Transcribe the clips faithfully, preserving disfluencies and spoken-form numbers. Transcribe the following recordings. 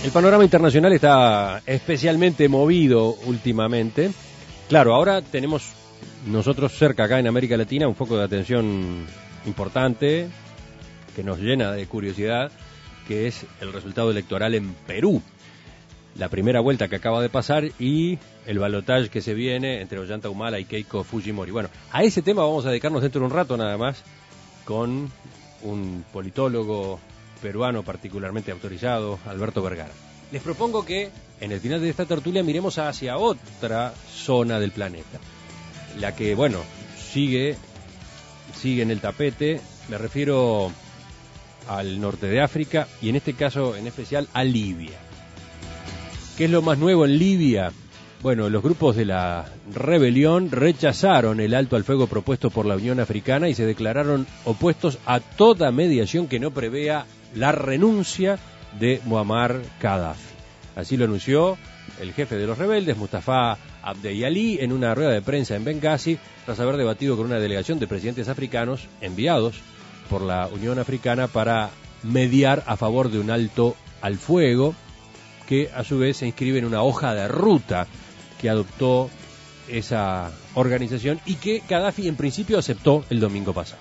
El panorama internacional está especialmente movido últimamente. Claro, ahora tenemos nosotros cerca acá en América Latina un foco de atención importante que nos llena de curiosidad, que es el resultado electoral en Perú. La primera vuelta que acaba de pasar y el balotaje que se viene entre Ollanta Humala y Keiko Fujimori. Bueno, a ese tema vamos a dedicarnos dentro de un rato nada más con un politólogo peruano particularmente autorizado, Alberto Vergara. Les propongo que en el final de esta tertulia miremos hacia otra zona del planeta, la que, bueno, sigue, sigue en el tapete. Me refiero al norte de África y en este caso en especial a Libia. ¿Qué es lo más nuevo en Libia? Bueno, los grupos de la rebelión rechazaron el alto al fuego propuesto por la Unión Africana y se declararon opuestos a toda mediación que no prevea la renuncia de Muammar Gaddafi. Así lo anunció el jefe de los rebeldes, Mustafa Abdeyali, en una rueda de prensa en Bengasi, tras haber debatido con una delegación de presidentes africanos enviados por la Unión Africana para mediar a favor de un alto al fuego, que a su vez se inscribe en una hoja de ruta que adoptó esa organización y que Gaddafi en principio aceptó el domingo pasado.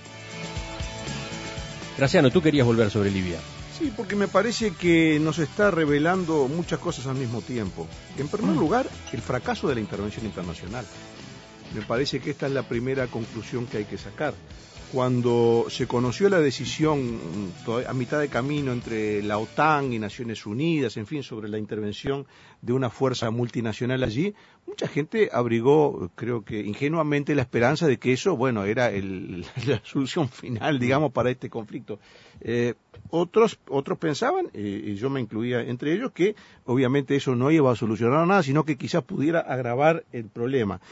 Graciano, tú querías volver sobre Libia. Sí, porque me parece que nos está revelando muchas cosas al mismo tiempo. En primer lugar, el fracaso de la intervención internacional. Me parece que esta es la primera conclusión que hay que sacar. Cuando se conoció la decisión a mitad de camino entre la OTAN y Naciones Unidas, en fin, sobre la intervención de una fuerza multinacional allí, mucha gente abrigó, creo que ingenuamente, la esperanza de que eso, bueno, era el, la solución final, digamos, para este conflicto. Eh, otros, otros pensaban, eh, y yo me incluía entre ellos, que obviamente eso no iba a solucionar nada, sino que quizás pudiera agravar el problema.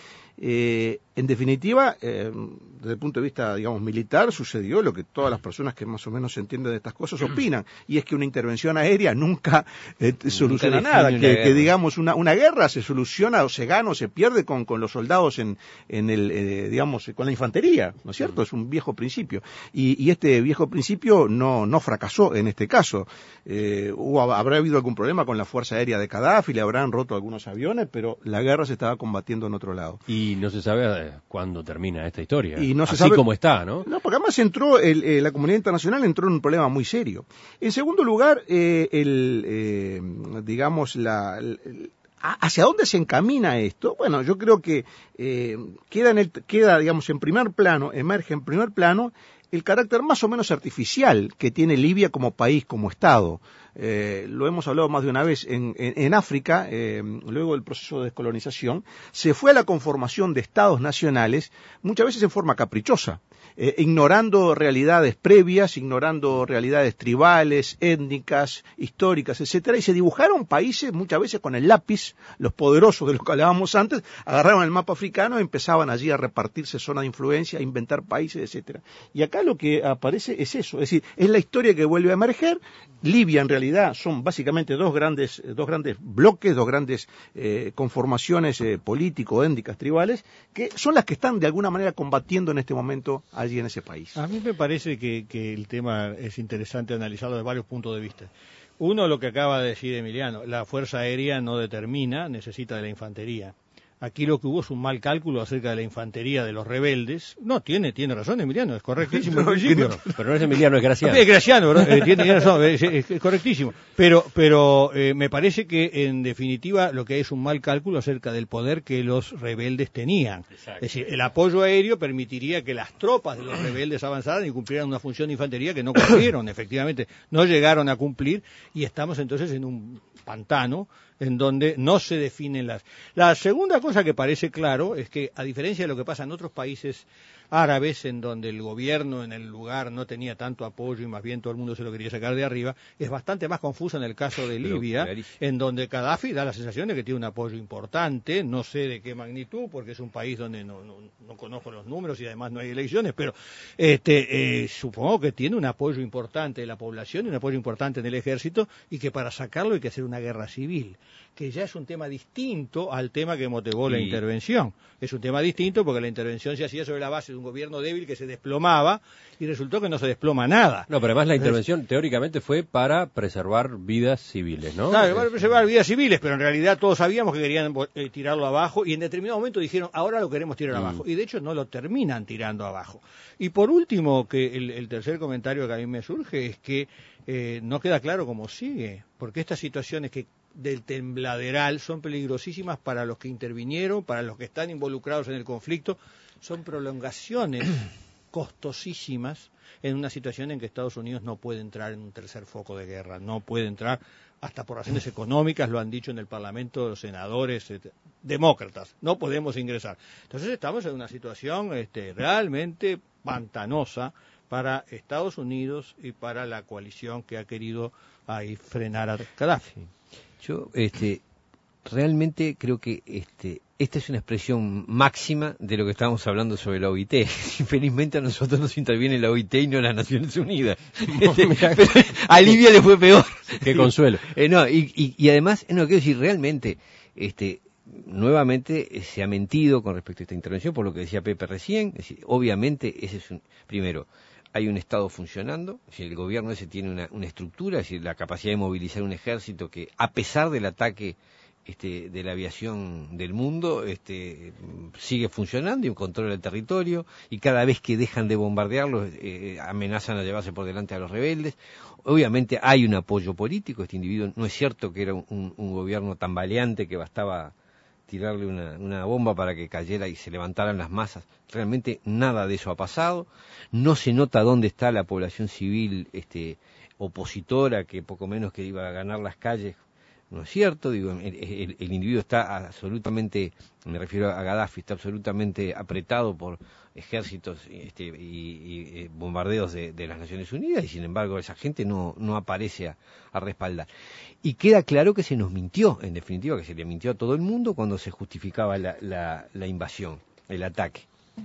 Eh, en definitiva, eh, desde el punto de vista, digamos, militar, sucedió lo que todas las personas que más o menos se entienden de estas cosas opinan, y es que una intervención aérea nunca eh, soluciona nunca nada, que, que digamos una, una guerra se soluciona o se gana o se pierde con, con los soldados en, en el, eh, digamos, con la infantería, ¿no es cierto? Es un viejo principio, y, y este viejo principio no, no fracasó en este caso. Eh, hubo, habrá habido algún problema con la fuerza aérea de Gaddafi, le habrán roto algunos aviones, pero la guerra se estaba combatiendo en otro lado. Y no se sabe cuándo termina esta historia, y no se así sabe, como está, ¿no? No, porque además entró, el, eh, la comunidad internacional entró en un problema muy serio. En segundo lugar, eh, el, eh, digamos, la... El, ¿hacia dónde se encamina esto? Bueno, yo creo que eh, queda, en el, queda, digamos, en primer plano, emerge en primer plano el carácter más o menos artificial que tiene Libia como país, como Estado. Eh, lo hemos hablado más de una vez, en, en, en África, eh, luego del proceso de descolonización, se fue a la conformación de estados nacionales, muchas veces en forma caprichosa, eh, ignorando realidades previas, ignorando realidades tribales, étnicas, históricas, etcétera, y se dibujaron países muchas veces con el lápiz. Los poderosos de los que hablábamos antes agarraron el mapa africano y empezaban allí a repartirse zonas de influencia, a inventar países, etcétera. Y acá lo que aparece es eso, es decir, es la historia que vuelve a emerger. Libia en realidad son básicamente dos grandes, dos grandes bloques, dos grandes eh, conformaciones eh, político, étnicas, tribales, que son las que están de alguna manera combatiendo en este momento allí en ese país. A mí me parece que, que el tema es interesante analizarlo desde varios puntos de vista. Uno, lo que acaba de decir Emiliano, la fuerza aérea no determina, necesita de la infantería. Aquí lo que hubo es un mal cálculo acerca de la infantería de los rebeldes. No, tiene tiene razón Emiliano, es correctísimo. No, el principio. no, pero no es Emiliano, es Graciano. Es Graciano, ¿verdad? eh, tiene, tiene razón, es, es, es correctísimo. Pero pero eh, me parece que en definitiva lo que es un mal cálculo acerca del poder que los rebeldes tenían. Exacto. Es decir, el apoyo aéreo permitiría que las tropas de los rebeldes avanzaran y cumplieran una función de infantería que no cumplieron, efectivamente, no llegaron a cumplir, y estamos entonces en un pantano en donde no se definen las... La segunda cosa que parece claro es que, a diferencia de lo que pasa en otros países árabes, en donde el gobierno en el lugar no tenía tanto apoyo y más bien todo el mundo se lo quería sacar de arriba, es bastante más confuso en el caso de Libia, Pero, en donde Gaddafi da la sensación de que tiene un apoyo importante, no sé de qué magnitud, porque es un país donde no, no, no conozco los números y además no hay elecciones, pero este eh, supongo que tiene un apoyo importante de la población y un apoyo importante en el ejército, y que para sacarlo hay que hacer una guerra civil, que ya es un tema distinto al tema que motivó la y... intervención. Es un tema distinto porque la intervención se hacía sobre la base de un gobierno débil que se desplomaba, y resultó que no se desploma nada. No, pero además la intervención teóricamente fue para preservar vidas civiles, ¿no? Claro, para preservar vidas civiles, pero en realidad todos sabíamos que querían eh, tirarlo abajo, y en determinado momento dijeron, ahora lo queremos tirar mm. abajo, y de hecho no lo terminan tirando abajo. Y por último, que el, el tercer comentario que a mí me surge es que eh, no queda claro cómo sigue, porque estas situaciones que del tembladeral son peligrosísimas para los que intervinieron, para los que están involucrados en el conflicto, son prolongaciones costosísimas en una situación en que Estados Unidos no puede entrar en un tercer foco de guerra, no puede entrar hasta por razones económicas, lo han dicho en el Parlamento los senadores eh, demócratas, no podemos ingresar. Entonces estamos en una situación este, realmente pantanosa para Estados Unidos y para la coalición que ha querido ahí frenar a Gaddafi. Yo este, realmente creo que este, esta es una expresión máxima de lo que estábamos hablando sobre la O I T. Infelizmente a nosotros nos interviene la O I T y no las Naciones Unidas. Este, pero a Libia le fue peor. Qué consuelo. Eh, no, y, y, y además, no, quiero decir, realmente, este, nuevamente eh, se ha mentido con respecto a esta intervención, por lo que decía Pepe recién. Es decir, obviamente, ese es un, primero, hay un Estado funcionando, es decir, el gobierno ese tiene una, una estructura, es decir, la capacidad de movilizar un ejército que, a pesar del ataque este, de la aviación del mundo, este, sigue funcionando y controla el territorio, y cada vez que dejan de bombardearlo, eh, amenazan a llevarse por delante a los rebeldes. Obviamente hay un apoyo político, este individuo, no es cierto que era un, un gobierno tan valiante que bastaba tirarle una, una bomba para que cayera y se levantaran las masas. Realmente nada de eso ha pasado. No se nota dónde está la población civil este, opositora, que poco menos que iba a ganar las calles. No es cierto, digo, el, el, el individuo está absolutamente, me refiero a Gaddafi, está absolutamente apretado por ejércitos este, y, y bombardeos de, de las Naciones Unidas, y sin embargo esa gente no, no aparece a, a respaldar. Y queda claro que se nos mintió, en definitiva, que se le mintió a todo el mundo cuando se justificaba la, la, la invasión, el ataque.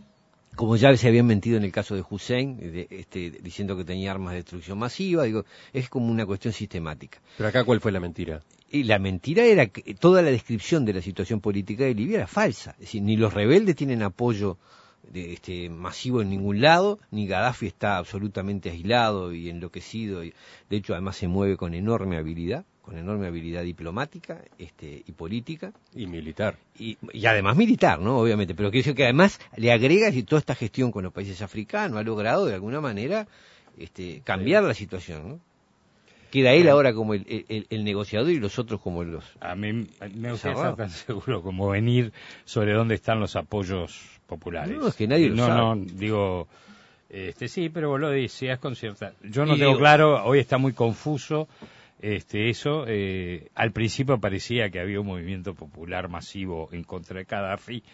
Como ya se habían mentido en el caso de Hussein, de, este, diciendo que tenía armas de destrucción masiva, digo, es como una cuestión sistemática. Pero acá, ¿cuál fue la mentira? Y la mentira era que toda la descripción de la situación política de Libia era falsa. Es decir, ni los rebeldes tienen apoyo de, este, masivo en ningún lado, ni Gaddafi está absolutamente aislado y enloquecido. Y, de hecho, además se mueve con enorme habilidad, con enorme habilidad diplomática este, y política. Y militar. Y, y además militar, ¿no? Obviamente. Pero quiero decir que además le agrega que toda esta gestión con los países africanos ha logrado de alguna manera este, cambiar sí. la situación, ¿no? Queda él ahora como el, el, el negociador y los otros como los... A mí me gustaría estar tan seguro como venir sobre dónde están los apoyos populares. No, es que nadie lo no, sabe. No, digo... Este, sí, pero vos lo decías con cierta... Yo no y tengo digo... claro, hoy está muy confuso este, eso. Eh, al principio parecía que había un movimiento popular masivo en contra de Gaddafi.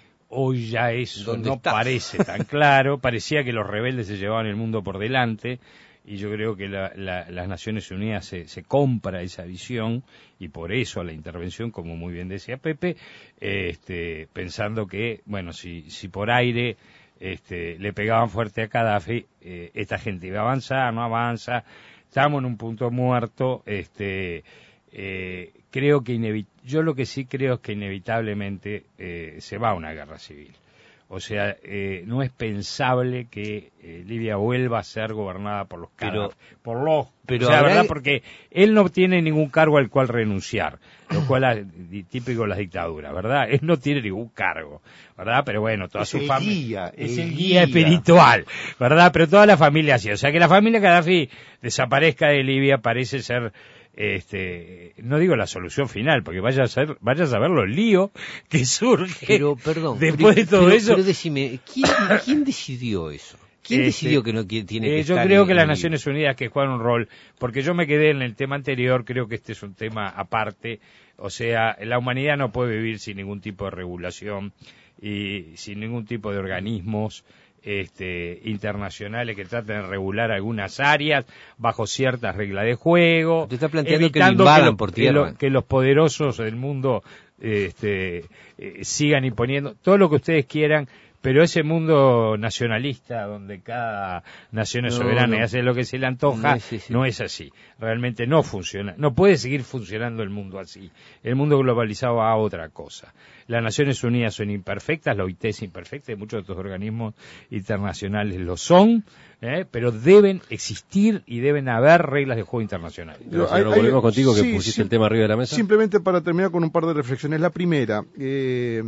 Hoy ya eso no está? parece tan claro. Parecía que los rebeldes se llevaban el mundo por delante. Y yo creo que la, la, las Naciones Unidas se, se compra esa visión, y por eso la intervención, como muy bien decía Pepe, este, pensando que, bueno, si, si por aire este, le pegaban fuerte a Gaddafi, eh, esta gente iba a avanzar, no avanza, estamos en un punto muerto. Este, eh, creo que inevi- yo lo que sí creo es que inevitablemente eh, se va a una guerra civil. O sea, eh, no es pensable que eh, Libia vuelva a ser gobernada por los Gaddafi, por los, pero o sea, habrá... ¿verdad? Porque él no tiene ningún cargo al cual renunciar, lo cual es típico de las dictaduras, ¿verdad? Él no tiene ningún cargo, ¿verdad? Pero bueno, toda es su familia es el guía. guía espiritual, ¿verdad? Pero toda la familia así, o sea, que la familia Gaddafi desaparezca de Libia parece ser este, no digo la solución final, porque vaya a ser, vaya a saber los líos que surge pero, perdón, después pero, de todo pero, eso. Pero decime, ¿quién, ¿quién decidió eso? ¿Quién este, decidió que no tiene eh, que yo estar creo en, que las en Naciones Unidas que juegan un rol, porque yo me quedé en el tema anterior, creo que este es un tema aparte, o sea, la humanidad no puede vivir sin ningún tipo de regulación y sin ningún tipo de organismos este, internacionales que traten de regular algunas áreas bajo ciertas reglas de juego. Te está planteando que lo invadan que lo, por tierra. Que, lo, que los poderosos del mundo este, eh, sigan imponiendo todo lo que ustedes quieran, pero ese mundo nacionalista donde cada nación es No, soberana no. y hace lo que se le antoja, No es ese. no es así. Realmente no funciona. No puede seguir funcionando el mundo así. El mundo globalizado va a otra cosa. Las Naciones Unidas son imperfectas, la O I T es imperfecta, y muchos de estos organismos internacionales lo son, ¿eh? pero deben existir y deben haber reglas de juego internacionales. Pero, Hay- señor, hay- volvemos contigo que sí, pusiste sí. el tema arriba de la mesa. Simplemente para terminar con un par de reflexiones. La primera, eh,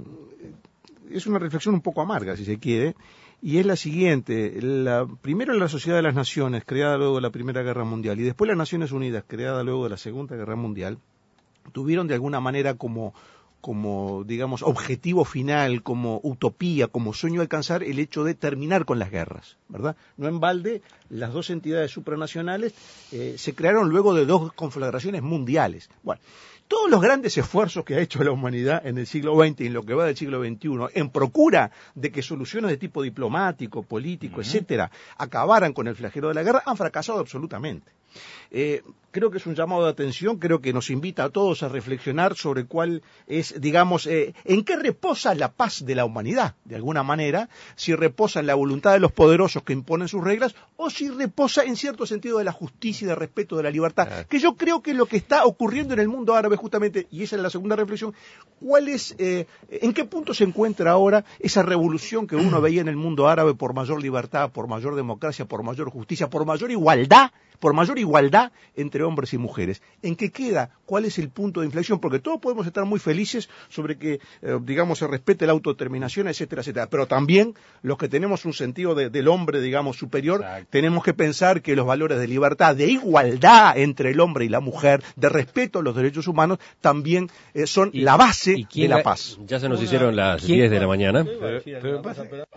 es una reflexión un poco amarga, si se quiere, y es la siguiente. La, primero la Sociedad de las Naciones, creada luego de la Primera Guerra Mundial, y después las Naciones Unidas, creada luego de la Segunda Guerra Mundial, tuvieron de alguna manera como como, digamos, objetivo final, como utopía, como sueño alcanzar el hecho de terminar con las guerras, ¿verdad? No en balde, las dos entidades supranacionales eh, se crearon luego de dos conflagraciones mundiales. Bueno, todos los grandes esfuerzos que ha hecho la humanidad en el siglo veinte y en lo que va del siglo veintiuno en procura de que soluciones de tipo diplomático, político, uh-huh. etcétera, acabaran con el flagelo de la guerra, han fracasado absolutamente. Eh, creo que es un llamado de atención, creo que nos invita a todos a reflexionar sobre cuál es, digamos, eh, en qué reposa la paz de la humanidad, de alguna manera, si reposa en la voluntad de los poderosos que imponen sus reglas, o si reposa en cierto sentido de la justicia y de respeto de la libertad, claro. que yo creo que es lo que está ocurriendo en el mundo árabe justamente, y esa es la segunda reflexión, cuál es, eh, en qué punto se encuentra ahora esa revolución que uno veía en el mundo árabe por mayor libertad, por mayor democracia, por mayor justicia, por mayor igualdad, por mayor igualdad entre hombres y mujeres. ¿En qué queda? ¿Cuál es el punto de inflexión? Porque todos podemos estar muy felices sobre que, eh, digamos, se respete la autodeterminación, etcétera, etcétera. Pero también los que tenemos un sentido de, del hombre, digamos, superior, Exacto. tenemos que pensar que los valores de libertad, de igualdad entre el hombre y la mujer, de respeto a los derechos humanos, también eh, son y, la base de la paz. Ya se nos hicieron las diez de la mañana. Pero, pero pasa, pero...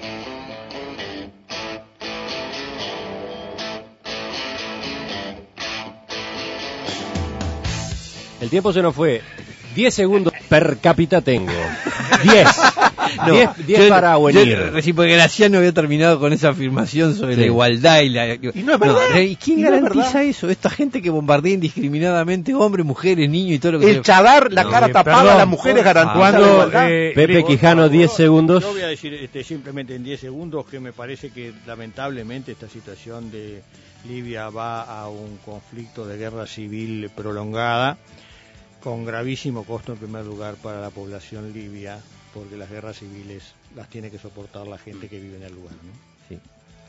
El tiempo se nos fue. diez segundos per cápita tengo. diez. No, diez para venir. Recién porque Graciano había terminado con esa afirmación sobre sí. la igualdad y la... Y no es verdad. No, ¿y quién y garantiza no es eso? Esta gente que bombardea indiscriminadamente hombres, mujeres, niños y todo lo que... El se... chadar, la no, cara eh, tapada, perdón, las mujeres garantizan cuando, la igualdad. Eh, Pepe Quijano, diez segundos. Yo voy a decir este, simplemente en diez segundos que me parece que lamentablemente esta situación de Libia va a un conflicto de guerra civil prolongada, con gravísimo costo en primer lugar para la población libia, porque las guerras civiles las tiene que soportar la gente que vive en el lugar, ¿no? Sí.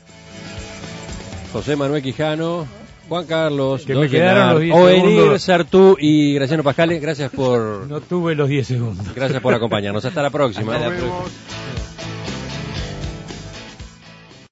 José Manuel Quijano, Juan Carlos, que me quedaron los diez Ovenir, segundos. Sartú y Graciano Pascale, gracias por... No tuve los diez segundos. Gracias por acompañarnos. Hasta la próxima. Nos vemos.